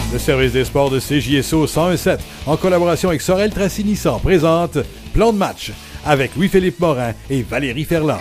Le service des sports de CJSO 101.7, en collaboration avec Sorel Tracy Nissan, présente Plan de match avec Louis-Philippe Morin et Valérie Ferland.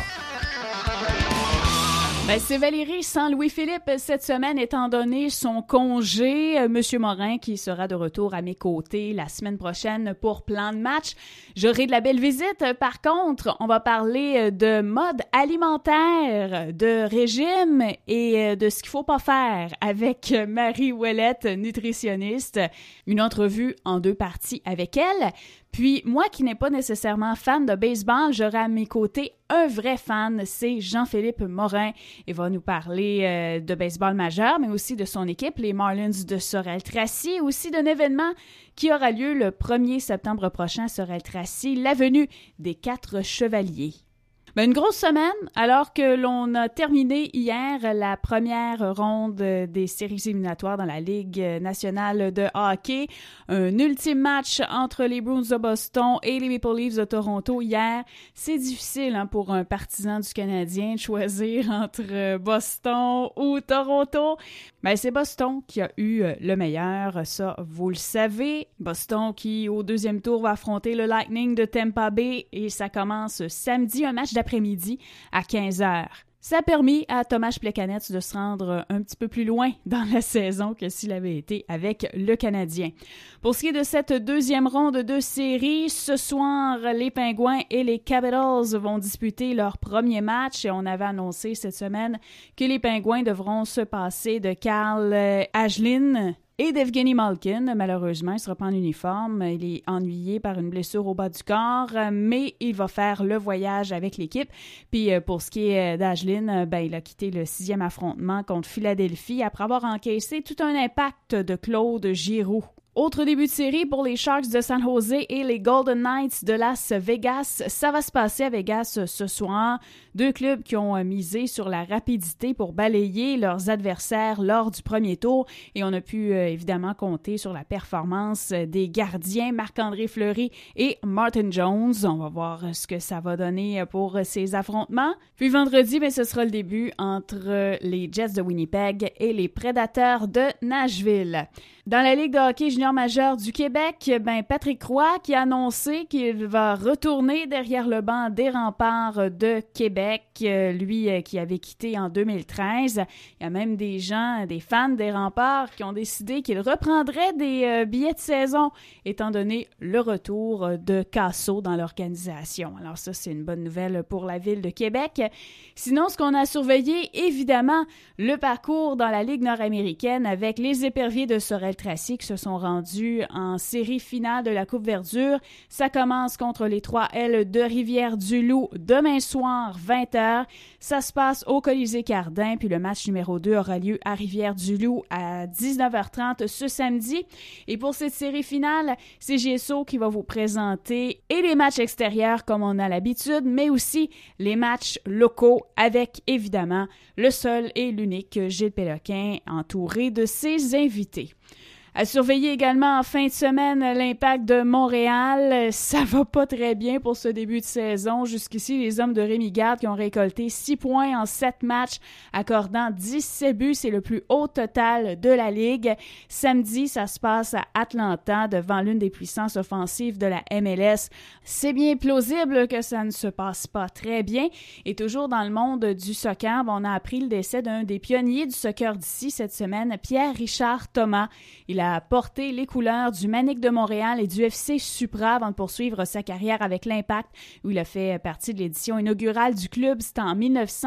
C'est Valérie sans Louis-Philippe cette semaine, étant donné son congé. Monsieur Morin qui sera de retour à mes côtés la semaine prochaine pour Plan de match. J'aurai de la belle visite. Par contre, on va parler de mode alimentaire, de régime et de ce qu'il faut pas faire avec Marie Ouellette, nutritionniste. Une entrevue en 2 parties avec elle. Puis, moi qui n'ai pas nécessairement fan de baseball, j'aurai à mes côtés un vrai fan, c'est Jean-Philippe Morin. Il va nous parler de baseball majeur, mais aussi de son équipe, les Marlins de Sorel-Tracy, aussi d'un événement qui aura lieu le 1er septembre prochain à Sorel-Tracy, l'avenue des 4 Chevaliers. Une grosse semaine, alors que l'on a terminé hier la première ronde des séries éliminatoires dans la Ligue nationale de hockey. Un ultime match entre les Bruins de Boston et les Maple Leafs de Toronto hier. C'est difficile pour un partisan du Canadien de choisir entre Boston ou Toronto. C'est Boston qui a eu le meilleur, ça vous le savez. Boston qui, au 2e tour, va affronter le Lightning de Tampa Bay et ça commence samedi, un match d'après-midi à 15h. Ça a permis à Tomáš Plekanec de se rendre un petit peu plus loin dans la saison que s'il avait été avec le Canadien. Pour ce qui est de cette 2e ronde de série, ce soir, les Pingouins et les Capitals vont disputer leur premier match et on avait annoncé cette semaine que les Pingouins devront se passer de Carl Hagelin et d'Evgeny Malkin. Malheureusement, il ne sera pas en uniforme. Il est ennuyé par une blessure au bas du corps, mais il va faire le voyage avec l'équipe. Puis pour ce qui est d'Hagelin, il a quitté le 6e affrontement contre Philadelphie après avoir encaissé tout un impact de Claude Giroux. Autre début de série pour les Sharks de San Jose et les Golden Knights de Las Vegas. Ça va se passer à Vegas ce soir. 2 clubs qui ont misé sur la rapidité pour balayer leurs adversaires lors du premier tour. Et on a pu évidemment compter sur la performance des gardiens Marc-André Fleury et Martin Jones. On va voir ce que ça va donner pour ces affrontements. Puis vendredi, ce sera le début entre les Jets de Winnipeg et les Prédateurs de Nashville. Dans la Ligue de hockey junior majeur du Québec, Patrick Roy qui a annoncé qu'il va retourner derrière le banc des Remparts de Québec, lui qui avait quitté en 2013. Il y a même des fans des Remparts qui ont décidé qu'il reprendrait des billets de saison étant donné le retour de Casso dans l'organisation. Alors ça, c'est une bonne nouvelle pour la ville de Québec. Sinon, ce qu'on a surveillé, évidemment, le parcours dans la Ligue nord-américaine avec les Éperviers de Sorel-Tracy qui se sont rendus en série finale de la Coupe Verdure. Ça commence contre les 3L de Rivière-du-Loup demain soir, 20h. Ça se passe au Colisée Cardin, puis le match numéro 2 aura lieu à Rivière-du-Loup à 19h30 ce samedi. Et pour cette série finale, c'est GSO qui va vous présenter et les matchs extérieurs comme on a l'habitude, mais aussi les matchs locaux avec, évidemment, le seul et l'unique Gilles Péloquin entouré de ses invités. À surveiller également en fin de semaine l'Impact de Montréal. Ça va pas très bien pour ce début de saison. Jusqu'ici, les hommes de Rémi Garde qui ont récolté 6 points en 7 matchs, accordant 17 buts. C'est le plus haut total de la Ligue. Samedi, ça se passe à Atlanta devant l'une des puissances offensives de la MLS. C'est bien plausible que ça ne se passe pas très bien. Et toujours dans le monde du soccer, on a appris le décès d'un des pionniers du soccer d'ici cette semaine, Pierre-Richard Thomas. Il a porté les couleurs du Manic de Montréal et du FC Supra avant de poursuivre sa carrière avec l'Impact, où il a fait partie de l'édition inaugurale du club, c'était en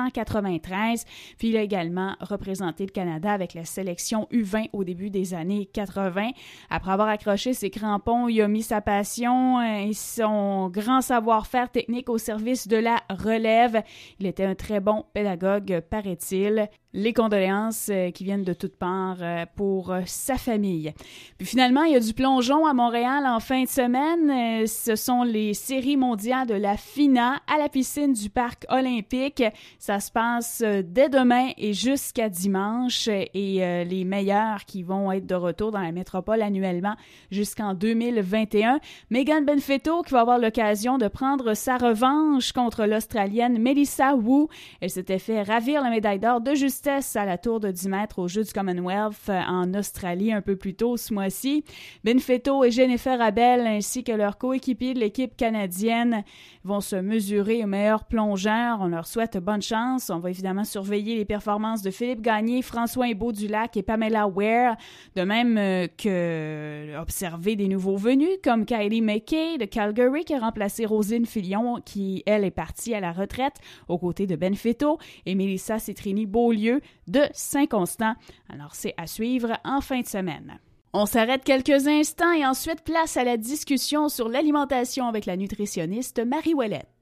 1993. Puis il a également représenté le Canada avec la sélection U20 au début des années 80. Après avoir accroché ses crampons, il a mis sa passion et son grand savoir-faire technique au service de la relève. Il était un très bon pédagogue, paraît-il. Les condoléances qui viennent de toutes parts pour sa famille. Puis finalement, il y a du plongeon à Montréal en fin de semaine. Ce sont les séries mondiales de la FINA à la piscine du Parc olympique. Ça se passe dès demain et jusqu'à dimanche. Et les meilleurs qui vont être de retour dans la métropole annuellement jusqu'en 2021. Megan Benfetto qui va avoir l'occasion de prendre sa revanche contre l'Australienne Melissa Wu. Elle s'était fait ravir la médaille d'or de justesse à la tour de 10 mètres aux Jeux du Commonwealth en Australie un peu plus plus tôt ce mois-ci. Benfetto et Jennifer Abel, ainsi que leurs coéquipiers de l'équipe canadienne, vont se mesurer aux meilleurs plongeurs. On leur souhaite bonne chance. On va évidemment surveiller les performances de Philippe Gagné, François Hébault-Dulac et Pamela Ware, de même que observer des nouveaux venus comme Kylie McKay de Calgary qui a remplacé Roselyne Filion qui, elle, est partie à la retraite aux côtés de Benfetto et Mélissa Citrini-Beaulieu de Saint-Constant. Alors, c'est à suivre en fin de semaine. On s'arrête quelques instants et ensuite place à la discussion sur l'alimentation avec la nutritionniste Marie Ouellette.